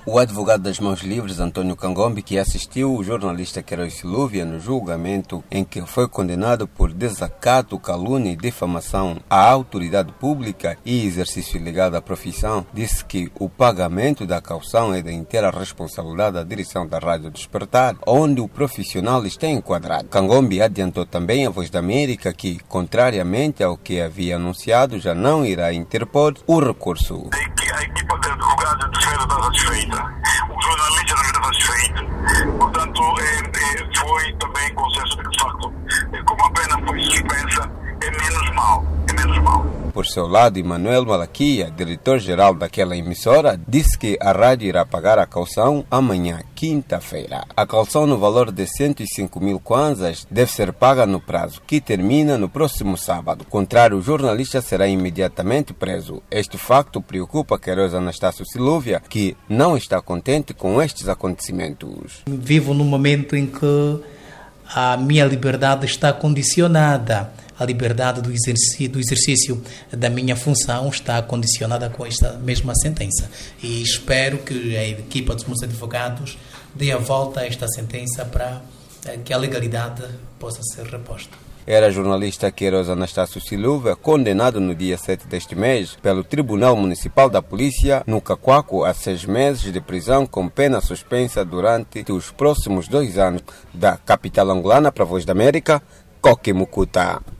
O advogado das mãos livres, Antônio Cangombe, que assistiu o jornalista Queiroz Silúvia no julgamento em que foi condenado por desacato, calúnia e difamação à autoridade pública e exercício ilegal da profissão, disse que o pagamento da caução é da inteira responsabilidade da direção da Rádio Despertar, onde o profissional está enquadrado. Cangombe adiantou também à Voz da América que, contrariamente ao que havia anunciado, já não irá interpor o recurso. A equipa de advogados de feira está satisfeita, o jornalista não está satisfeito, portanto foi também consenso de que, de facto, como a pena foi suspensa, é menos mal. Por seu lado, Emanuel Malaquia, diretor-geral daquela emissora, disse que a rádio irá pagar a caução amanhã, quinta-feira. A caução no valor de 105 mil kwanzas deve ser paga no prazo, que termina no próximo sábado. Contrário, o jornalista será imediatamente preso. Este facto preocupa Queiroz Anastácio Silúvia, que não está contente com estes acontecimentos. Vivo num momento em que a minha liberdade está condicionada. A liberdade do exercício da minha função está condicionada com esta mesma sentença. E espero que a equipa dos meus advogados dê a volta a esta sentença para que a legalidade possa ser reposta. Era jornalista Queiroz Anastácio Silúvia, condenado no dia 7 deste mês pelo Tribunal Municipal da Polícia, no Cacoaco, a 6 meses de prisão com pena suspensa durante os próximos 2 anos. Da capital angolana para a Voz da América, Coque Mucuta.